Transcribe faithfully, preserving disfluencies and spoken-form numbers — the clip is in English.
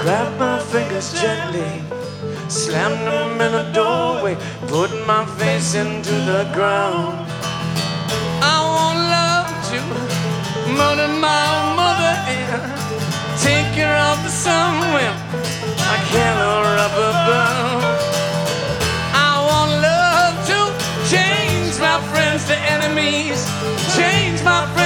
Grab my fingers gently, slam them in the doorway, put my face into the ground. I want love to murder my mother and take her off to somewhere like yellow rubber band. I want love to change my friends to enemies, change my friends